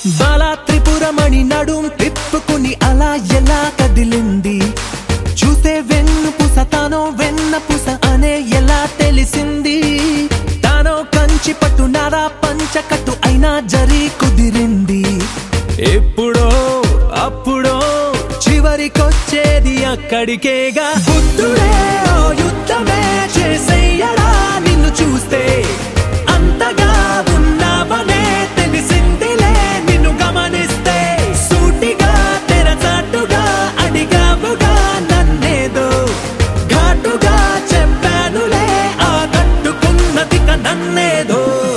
బాలా త్రిపురమణి నడుం తిప్పుకుని అలా ఎలా కదిలింది, చూసే వెన్నుపూస తానో వెన్నపూస అనే ఎలా తెలిసింది, తానో కంచి పట్టు నారా పంచకట్టు అయినా జరి కుదిరింది. ఎప్పుడో అప్పుడో చివరికొచ్చేది అక్కడికేగా. బుద్ధుడే ఓ యుద్ధమే చేసెయ్యడా నిన్ను చూస్తే అంతగా